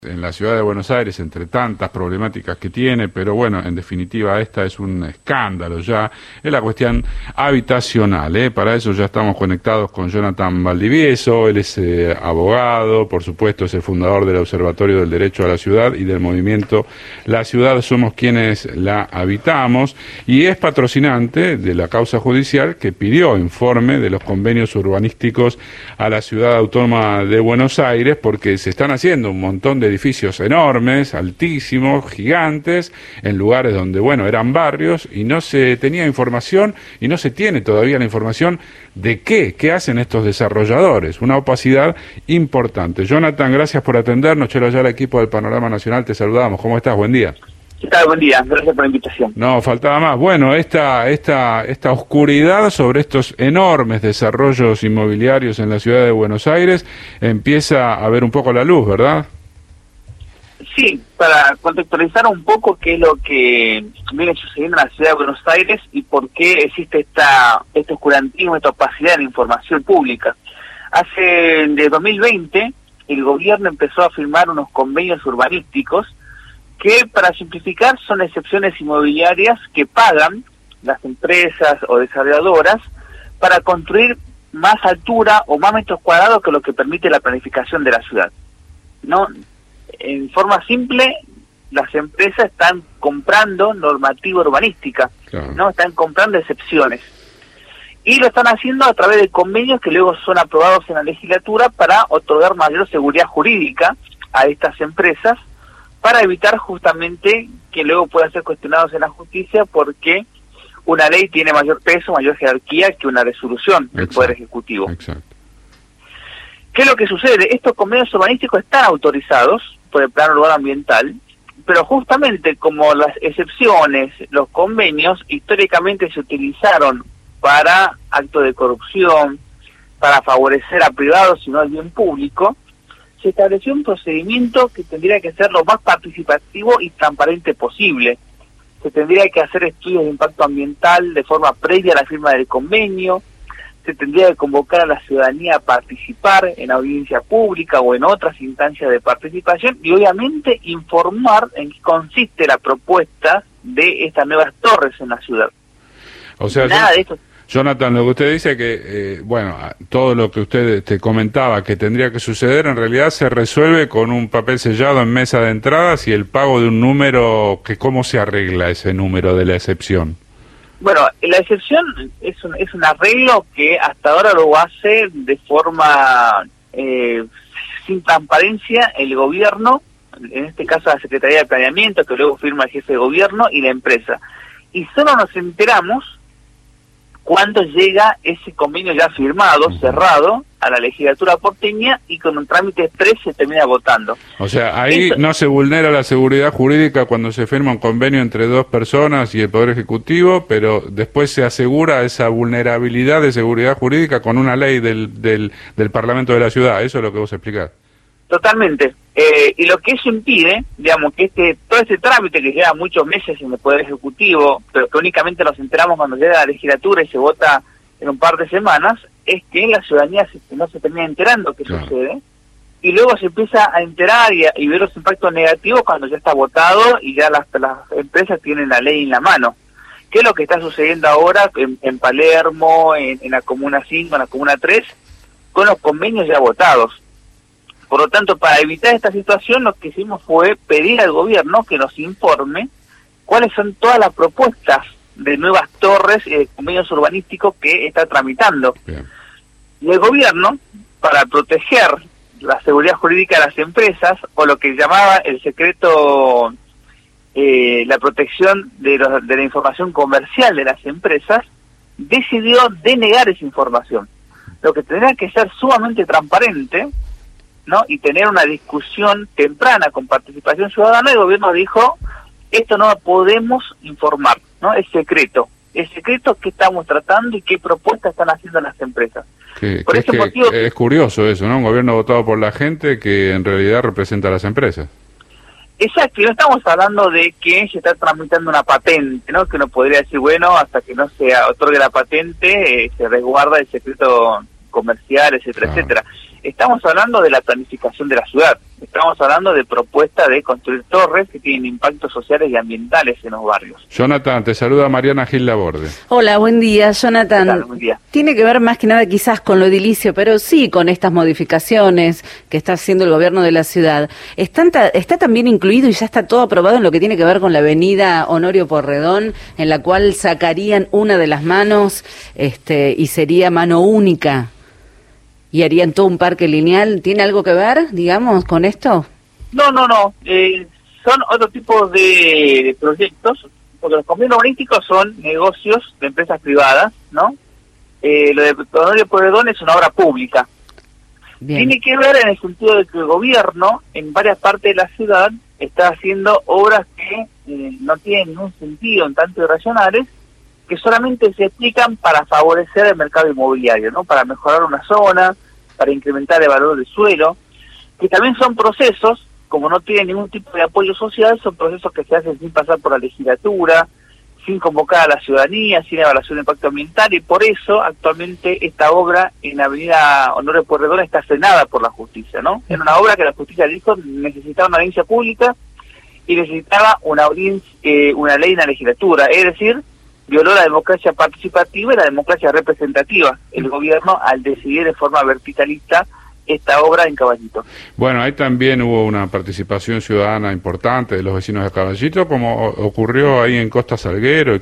en la ciudad de Buenos Aires, entre tantas problemáticas que tiene, pero bueno, en definitiva esta es un escándalo ya, es la cuestión habitacional, ¿eh? Para eso ya estamos conectados con Jonathan Valdivieso, él es abogado, por supuesto es el fundador del Observatorio del Derecho a la Ciudad y del movimiento La Ciudad Somos Quienes la Habitamos, y es patrocinante de la causa judicial que pidió informe de los convenios urbanísticos a la Ciudad Autónoma de Buenos Aires, porque se están haciendo un montón de edificios enormes, altísimos, gigantes, en lugares donde, bueno, eran barrios y no se tenía información y no se tiene todavía la información de qué hacen estos desarrolladores. Una opacidad importante. Jonathan, gracias por atendernos. Chelo, ya el equipo del Panorama Nacional te saludamos. ¿Cómo estás? Buen día. ¿Qué tal? Buen día. Gracias por la invitación. No, faltaba más. Bueno, esta oscuridad sobre estos enormes desarrollos inmobiliarios en la ciudad de Buenos Aires empieza a ver un poco la luz, ¿verdad? Sí, para contextualizar un poco qué es lo que viene sucediendo en la ciudad de Buenos Aires y por qué existe este oscurantismo, esta opacidad en la información pública. De 2020, el gobierno empezó a firmar unos convenios urbanísticos que, para simplificar, son excepciones inmobiliarias que pagan las empresas o desarrolladoras para construir más altura o más metros cuadrados que lo que permite la planificación de la ciudad, ¿no? En forma simple, las empresas están comprando normativa urbanística, claro, ¿no? Están comprando excepciones. Y lo están haciendo a través de convenios que luego son aprobados en la legislatura para otorgar mayor seguridad jurídica a estas empresas, para evitar justamente que luego puedan ser cuestionados en la justicia, porque una ley tiene mayor peso, mayor jerarquía que una resolución del Poder Ejecutivo. Exacto. ¿Qué es lo que sucede? Estos convenios urbanísticos están autorizados por el Plan Urbano Ambiental, pero justamente como las excepciones, los convenios, históricamente se utilizaron para actos de corrupción, para favorecer a privados y no al bien público, se estableció un procedimiento que tendría que ser lo más participativo y transparente posible. Se tendría que hacer estudios de impacto ambiental de forma previa a la firma del convenio, se tendría que convocar a la ciudadanía a participar en audiencia pública o en otras instancias de participación y obviamente informar en qué consiste la propuesta de estas nuevas torres en la ciudad. O sea, nada de esto. Jonathan, lo que usted dice que, bueno, todo lo que usted te comentaba que tendría que suceder, en realidad se resuelve con un papel sellado en mesa de entradas y el pago de un número, que ¿cómo se arregla ese número de la excepción? Bueno, la excepción es un arreglo que hasta ahora lo hace de forma sin transparencia el gobierno, en este caso la Secretaría de Planeamiento, que luego firma el jefe de gobierno y la empresa. Y solo nos enteramos cuando llega ese convenio ya firmado, cerrado, a la legislatura porteña y con un trámite express se termina votando. O sea, ahí no se vulnera la seguridad jurídica cuando se firma un convenio entre dos personas y el Poder Ejecutivo, pero después se asegura esa vulnerabilidad de seguridad jurídica con una ley del Parlamento de la ciudad. Eso es lo que vos explicás. Totalmente. Y lo que eso impide, digamos, que todo este trámite que lleva muchos meses en el Poder Ejecutivo, pero que únicamente nos enteramos cuando llega a la legislatura y se vota en un par de semanas, es que la ciudadanía no se termina enterando qué sucede, y luego se empieza a enterar y ver los impactos negativos cuando ya está votado y ya las empresas tienen la ley en la mano. ¿Qué es lo que está sucediendo ahora en Palermo, en la Comuna 5, en la Comuna 3, con los convenios ya votados? Por lo tanto, para evitar esta situación, lo que hicimos fue pedir al gobierno que nos informe cuáles son todas las propuestas de nuevas torres y de convenios urbanísticos que está tramitando. Bien. Y el gobierno, para proteger la seguridad jurídica de las empresas, o lo que llamaba el secreto, la protección de la información comercial de las empresas, decidió denegar esa información. Lo que tendría que ser sumamente transparente, ¿no? Y tener una discusión temprana con participación ciudadana, el gobierno dijo, esto no lo podemos informar, ¿no? Es secreto que estamos tratando y qué propuestas están haciendo las empresas. Por ese motivo es curioso eso, ¿no? Un gobierno votado por la gente que en realidad representa a las empresas. Exacto, y no estamos hablando de que se está tramitando una patente, ¿no? Que uno podría decir, bueno, hasta que no se otorgue la patente, se resguarda el secreto comercial, etcétera, etcétera. Estamos hablando de la planificación de la ciudad. Estamos hablando de propuestas de construir torres que tienen impactos sociales y ambientales en los barrios. Jonathan, te saluda Mariana Gil Laborde. Hola, buen día, Jonathan. ¿Qué tal? Buen día. Tiene que ver más que nada quizás con lo edilicio, pero sí con estas modificaciones que está haciendo el gobierno de la ciudad. ¿Está también incluido y ya está todo aprobado en lo que tiene que ver con la avenida Honorio Porredón, en la cual sacarían una de las manos y sería mano única? ¿Y harían todo un parque lineal? ¿Tiene algo que ver, digamos, con esto? No. Son otro tipo de proyectos, porque los convenios urbanísticos son negocios de empresas privadas, ¿no? Lo de Honorio Porredón es una obra pública. Bien. Tiene que ver en el sentido de que el gobierno, en varias partes de la ciudad, está haciendo obras que no tienen ningún sentido, en tanto irracionales, que solamente se explican para favorecer el mercado inmobiliario, ¿no? Para mejorar una zona, para incrementar el valor del suelo, que también son procesos, como no tienen ningún tipo de apoyo social, son procesos que se hacen sin pasar por la legislatura, sin convocar a la ciudadanía, sin evaluación de impacto ambiental, y por eso actualmente esta obra en la avenida Honorio Porredón está frenada por la justicia, ¿no? Era una obra que la justicia dijo necesitaba una audiencia pública y necesitaba una ley en la legislatura, es decir, violó la democracia participativa y la democracia representativa, el gobierno al decidir de forma verticalista esta obra en Caballito. Bueno, ahí también hubo una participación ciudadana importante de los vecinos de Caballito, como ocurrió ahí en Costa Salguero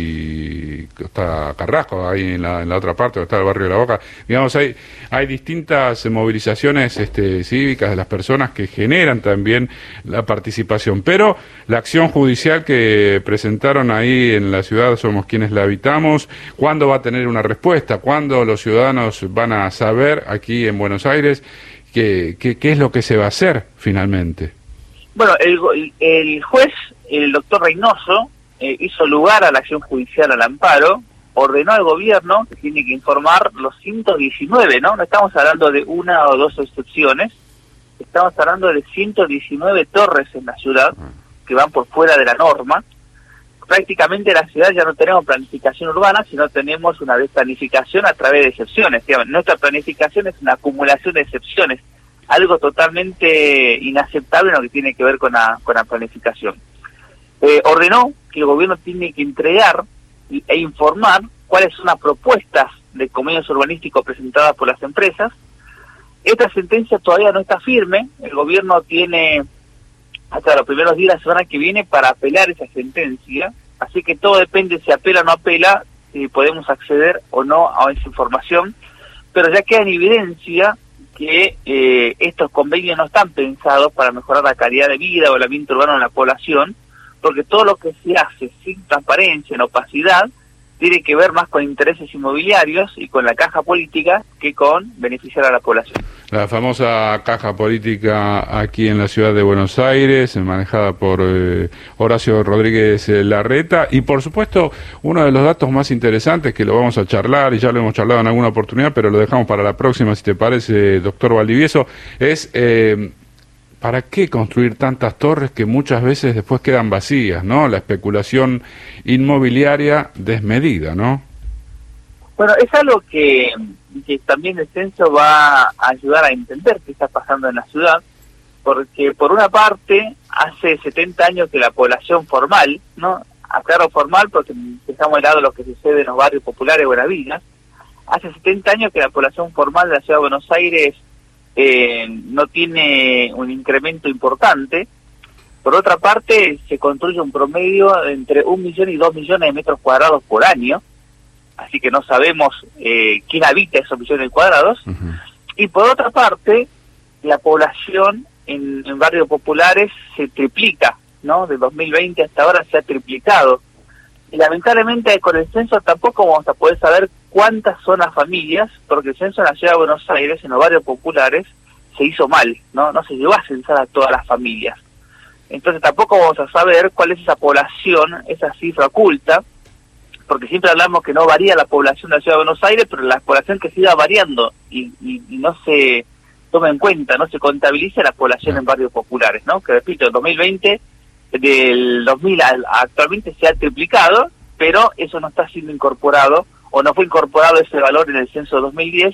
y Costa Carrasco, ahí en la otra parte, donde está el barrio de La Boca. Digamos, hay distintas movilizaciones cívicas de las personas que generan también la participación, pero la acción judicial que presentaron ahí en la ciudad Somos Quienes la Habitamos, ¿cuándo va a tener una respuesta? ¿Cuándo los ciudadanos van a saber aquí en Buenos Aires qué es lo que se va a hacer finalmente? Bueno, el juez, el doctor Reynoso, hizo lugar a la acción judicial al amparo, ordenó al gobierno que tiene que informar los 119, ¿no? No estamos hablando de una o dos excepciones, estamos hablando de 119 torres en la ciudad que van por fuera de la norma. Prácticamente en la ciudad ya no tenemos planificación urbana, sino tenemos una desplanificación a través de excepciones. Digamos, nuestra planificación es una acumulación de excepciones, algo totalmente inaceptable en lo que tiene que ver con la planificación. Ordenó que el gobierno tiene que entregar e informar cuáles son las propuestas de convenios urbanísticos presentadas por las empresas. Esta sentencia todavía no está firme, el gobierno tiene hasta los primeros días de la semana que viene para apelar esa sentencia, así que todo depende si apela o no apela, si podemos acceder o no a esa información, pero ya queda en evidencia que estos convenios no están pensados para mejorar la calidad de vida o el ambiente urbano de la población, porque todo lo que se hace sin transparencia, en opacidad, tiene que ver más con intereses inmobiliarios y con la caja política que con beneficiar a la población. La famosa caja política aquí en la ciudad de Buenos Aires, manejada por Horacio Rodríguez Larreta, y por supuesto uno de los datos más interesantes que lo vamos a charlar, y ya lo hemos charlado en alguna oportunidad, pero lo dejamos para la próxima, si te parece, doctor Valdivieso, es ¿para qué construir tantas torres que muchas veces después quedan vacías, ¿no? La especulación inmobiliaria desmedida, ¿no? Bueno, es algo que también el censo va a ayudar a entender qué está pasando en la ciudad, porque por una parte, hace 70 años que la población formal, ¿no? Aclaro formal porque dejamos de lado lo que sucede en los barrios populares o en las villas, hace 70 años que la población formal de la ciudad de Buenos Aires no tiene un incremento importante. Por otra parte, se construye un promedio entre 1 millón y 2 millones de metros cuadrados por año, así que no sabemos quién habita esos millones cuadrados. Y por otra parte, la población en barrios populares se triplica, ¿no? De 2020 hasta ahora se ha triplicado. Y lamentablemente con el censo tampoco vamos a poder saber cuántas son las familias, porque el censo en la ciudad de Buenos Aires, en los barrios populares, se hizo mal, ¿no? No se llegó a censar a todas las familias. Entonces tampoco vamos a saber cuál es esa población, esa cifra oculta, porque siempre hablamos que no varía la población de la ciudad de Buenos Aires, pero la población que siga variando y no se toma en cuenta, no se contabiliza la población en barrios populares, ¿no? Que repito, en 2020, del 2000 actualmente se ha triplicado, pero eso no está siendo incorporado, o no fue incorporado ese valor en el censo de 2010,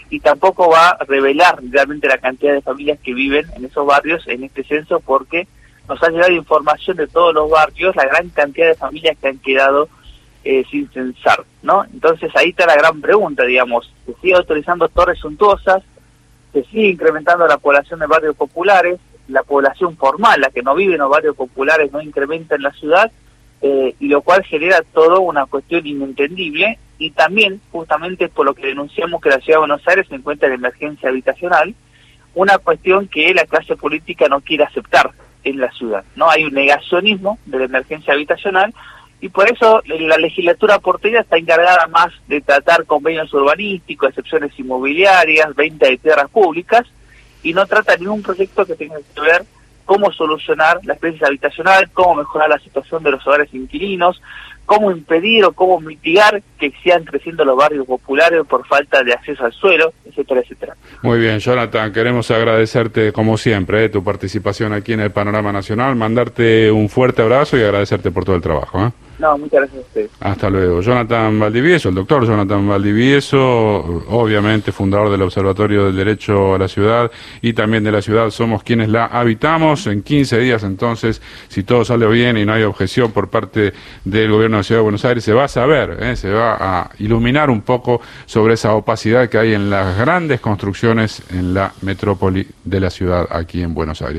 y tampoco va a revelar realmente la cantidad de familias que viven en esos barrios en este censo, porque nos ha llegado información de todos los barrios, la gran cantidad de familias que han quedado sin censar, ¿no? Entonces ahí está la gran pregunta, digamos, se sigue autorizando torres suntuosas, se sigue incrementando la población de barrios populares, la población formal, la que no vive en los barrios populares, no incrementa en la ciudad, y lo cual genera todo una cuestión inentendible, y también justamente por lo que denunciamos que la Ciudad de Buenos Aires se encuentra en emergencia habitacional, una cuestión que la clase política no quiere aceptar en la ciudad, ¿no? Hay un negacionismo de la emergencia habitacional, y por eso la legislatura porteña está encargada más de tratar convenios urbanísticos, excepciones inmobiliarias, venta de tierras públicas, y no trata ningún proyecto que tenga que ver cómo solucionar la crisis habitacional, cómo mejorar la situación de los hogares inquilinos, cómo impedir o cómo mitigar que sigan creciendo los barrios populares por falta de acceso al suelo, etcétera, etcétera. Muy bien, Jonathan, queremos agradecerte como siempre tu participación aquí en el Panorama Nacional, mandarte un fuerte abrazo y agradecerte por todo el trabajo. No, muchas gracias a ustedes. Hasta luego. Jonathan Valdivieso, el doctor Jonathan Valdivieso, obviamente fundador del Observatorio del Derecho a la Ciudad y también de la ciudad Somos Quienes la Habitamos. En 15 días entonces, si todo sale bien y no hay objeción por parte del gobierno de la Ciudad de Buenos Aires, se va a saber, se va a iluminar un poco sobre esa opacidad que hay en las grandes construcciones en la metrópoli de la ciudad aquí en Buenos Aires.